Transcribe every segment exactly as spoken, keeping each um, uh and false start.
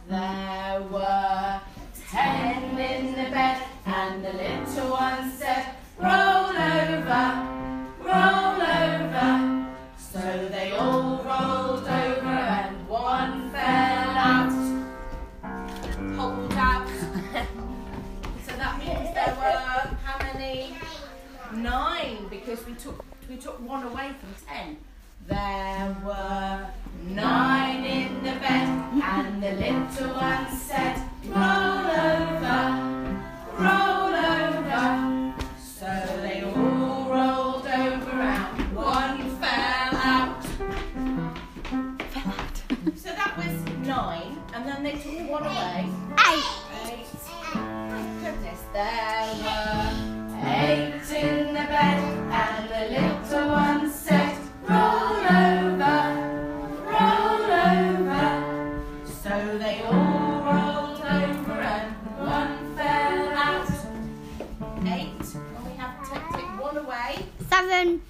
There were ten in the bed, and the little one said, roll over, roll over. So they all rolled over and one fell out. Hold out. So that means there were how many? Nine, because we took we took one away from ten. There were nine in the bed, and the little one said, roll over, roll over. So they all rolled over and one fell out. Fell out. So that was nine, and then they took one away. Eight. Eight. My goodness, there were eight in the bed, and the little one said, roll over, roll over. So they all rolled over and one fell out. Eight, and we have to take one away. Seven.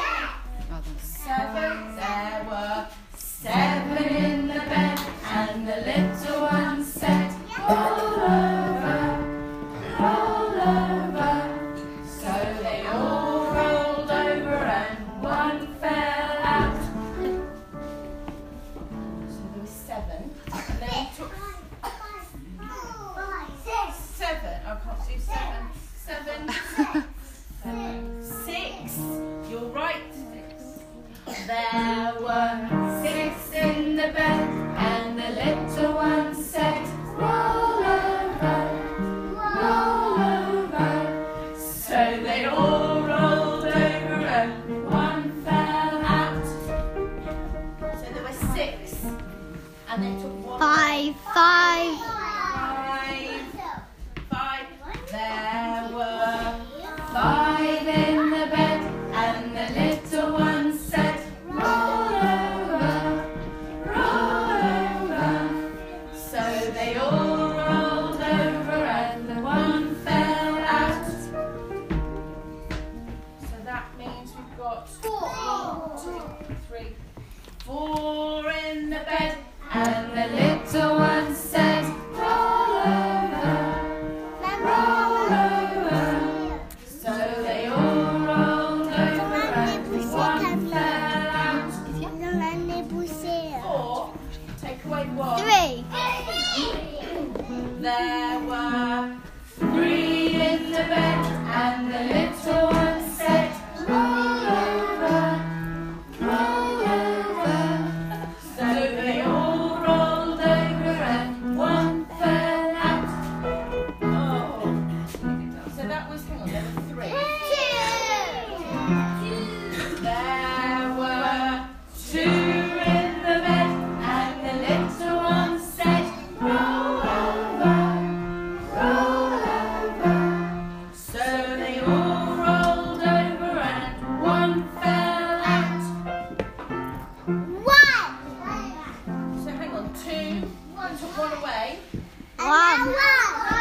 Seven, there were seven in the bed, and the little one said, roll over, roll over. So they all rolled over and one fell out. So there was seven, and then we took seven. I can't do seven. Seven. Seven. Six. You're right. There were six in the bed, and the little one said, roll over, roll over. So they all rolled over and one fell out. So there were six, and they took one. Five. Five. Five. Five. There were five in the bed, and the little one said, roll over, roll over. So they all rolled over and one fell out. So that means we've got one, two, three, four in the bed, and the little one said, roll over, roll over. So they all rolled over and one fell out. Four, take away one. Three. There were three in the bed, and the little one said, roll over, roll over. So they all rolled over and one fell out. Oh. So that was, hang on, there were three. There were two in the bed, and the little one said, roll over, roll over. So they all rolled over and one fell out. One. So hang on, two, one took one away. One.